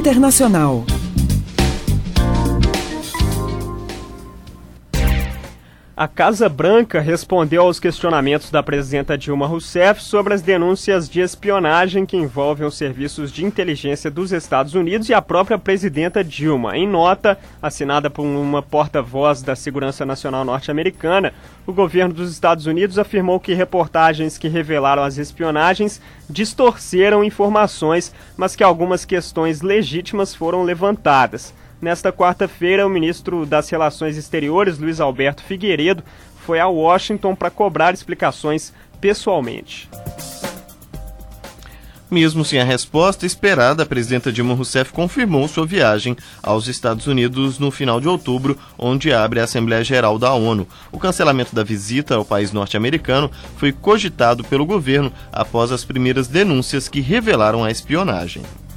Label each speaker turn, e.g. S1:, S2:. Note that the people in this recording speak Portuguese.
S1: internacional.
S2: A Casa Branca respondeu aos questionamentos da presidenta Dilma Rousseff sobre as denúncias de espionagem que envolvem os serviços de inteligência dos Estados Unidos e a própria presidenta Dilma. Em nota, assinada por uma porta-voz da Segurança Nacional norte-americana, o governo dos Estados Unidos afirmou que reportagens que revelaram as espionagens distorceram informações, mas que algumas questões legítimas foram levantadas. Nesta quarta-feira, o ministro das Relações Exteriores, Luiz Alberto Figueiredo, foi a Washington para cobrar explicações pessoalmente.
S3: Mesmo sem a resposta esperada, a presidenta Dilma Rousseff confirmou sua viagem aos Estados Unidos no final de outubro, onde abre a Assembleia Geral da ONU. O cancelamento da visita ao país norte-americano foi cogitado pelo governo após as primeiras denúncias que revelaram a espionagem.